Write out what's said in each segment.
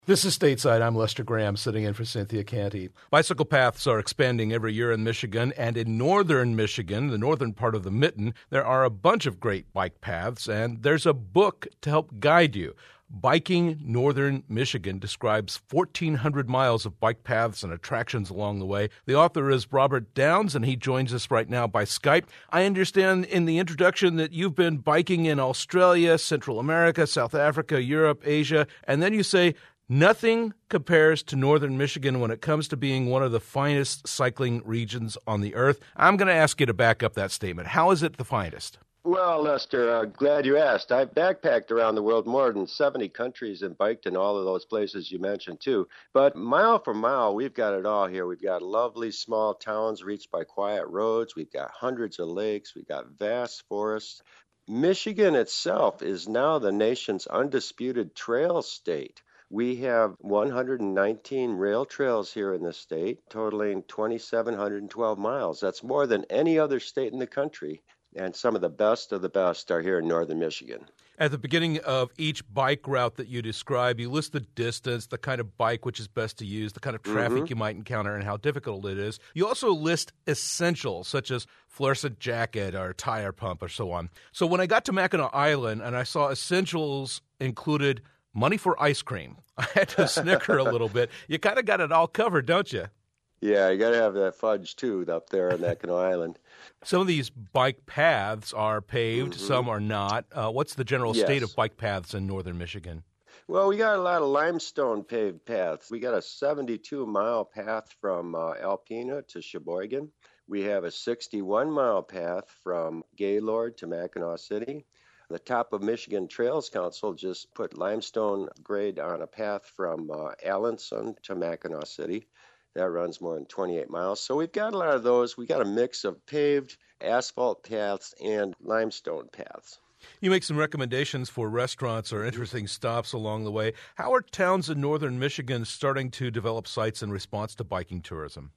This is Stateside. I'm Lester Graham, sitting in for Cynthia Canty. Bicycle paths are expanding every year in Michigan, and in northern Michigan, the northern part of the Mitten, there are a bunch of great bike paths, and there's a book to help guide you. Biking Northern Michigan describes 1,400 miles of bike paths and attractions along the way. The author is Robert Downs, and he joins us right now by Skype. I understand in the introduction that you've been biking in Australia, Central America, South Africa, Europe, Asia, and then you say nothing compares to northern Michigan when it comes to being one of the finest cycling regions on the earth. I'm going to ask you to back up that statement. How is it the finest? Well, Lester, glad you asked. I've backpacked around the world more than 70 countries and biked in all of those places you mentioned, too. But mile for mile, we've got it all here. We've got lovely small towns reached by quiet roads. We've got hundreds of lakes. We've got vast forests. Michigan itself is now the nation's undisputed trail state. We have 119 rail trails here in the state, totaling 2,712 miles. That's more than any other state in the country. And some of the best are here in northern Michigan. At the beginning of each bike route that you describe, you list the distance, the kind of bike which is best to use, the kind of traffic you might encounter, and how difficult it is. You also list essentials, such as fluorescent jacket or tire pump or so on. So when I got to Mackinac Island and I saw essentials included money for ice cream, I had to snicker a little bit. You kind of got it all covered, don't you? Yeah, you got to have that fudge, too, up there on Mackinac Island. Some of these bike paths are paved, some are not. What's the general state of bike paths in northern Michigan? Well, we got a lot of limestone paved paths. We got a 72-mile path from Alpena to Sheboygan. We have a 61-mile path from Gaylord to Mackinac City. The Top of Michigan Trails Council just put limestone grade on a path from Alanson to Mackinac City. That runs more than 28 miles. So we've got a lot of those. We got a mix of paved asphalt paths and limestone paths. You make some recommendations for restaurants or interesting stops along the way. How are towns in northern Michigan starting to develop sites in response to biking tourism?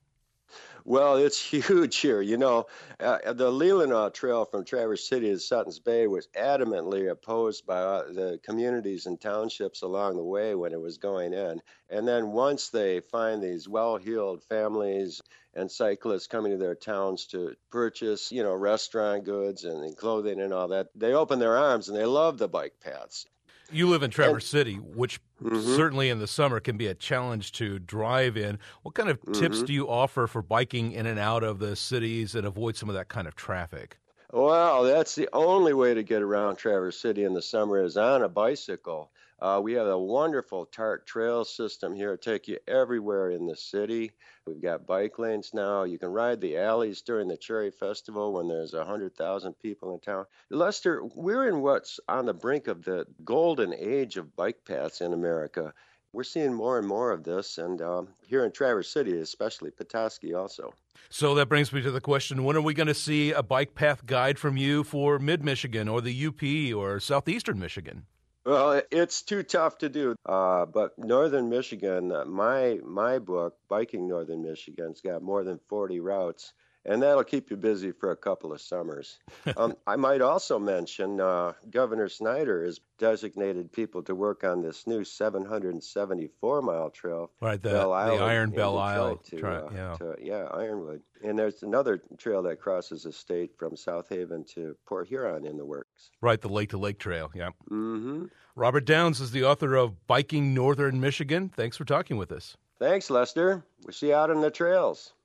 Well, it's huge here. You know, the Leelanau Trail from Traverse City to Sutton's Bay was adamantly opposed by the communities and townships along the way when it was going in. And then once they find these well-heeled families and cyclists coming to their towns to purchase, restaurant goods and clothing and all that, they open their arms and they love the bike paths. You live in Traverse City, which certainly in the summer can be a challenge to drive in. What kind of tips do you offer for biking in and out of the cities and avoid some of that kind of traffic? Well, that's the only way to get around Traverse City in the summer is on a bicycle. We have a wonderful TART trail system here. Take you everywhere in the city. We've got bike lanes now. You can ride the alleys during the Cherry Festival when there's 100,000 people in town. Lester, we're in what's on the brink of the golden age of bike paths in America. We're seeing more and more of this, and here in Traverse City, especially Petoskey also. So that brings me to the question, when are we going to see a bike path guide from you for mid-Michigan or the UP or southeastern Michigan? Well, it's too tough to do, but Northern Michigan, my book, Biking Northern Michigan's got more than 40 routes, and that'll keep you busy for a couple of summers. I might also mention Governor Snyder has designated people to work on this new 774-mile trail. Right, the Iron Bell Isle. Ironwood. And there's another trail that crosses the state from South Haven to Port Huron in the works. Right, the Lake to Lake Trail, yeah. Mm-hmm. Robert Downs is the author of Biking Northern Michigan. Thanks for talking with us. Thanks, Lester. We'll see you out on the trails.